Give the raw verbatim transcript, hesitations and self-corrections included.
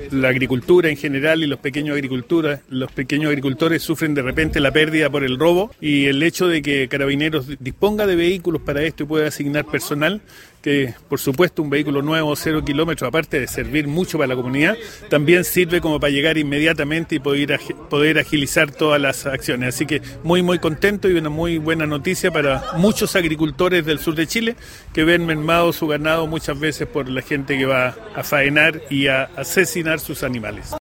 la agricultura en general y los pequeños agricultores, los pequeños agricultores sufren de repente la pérdida por el robo, y el hecho de que Carabineros disponga de vehículos para esto y pueda asignar personal, que por supuesto un vehículo nuevo, cero kilómetros, aparte de servir mucho para la comunidad, también sirve como para llegar inmediatamente y poder, poder agilizar todas las acciones. Así que muy muy contento y una muy buena noticia para muchos agricultores del sur de Chile que ven mermado su ganado muchas veces por la gente que va a faenar y a asesinar sus animales.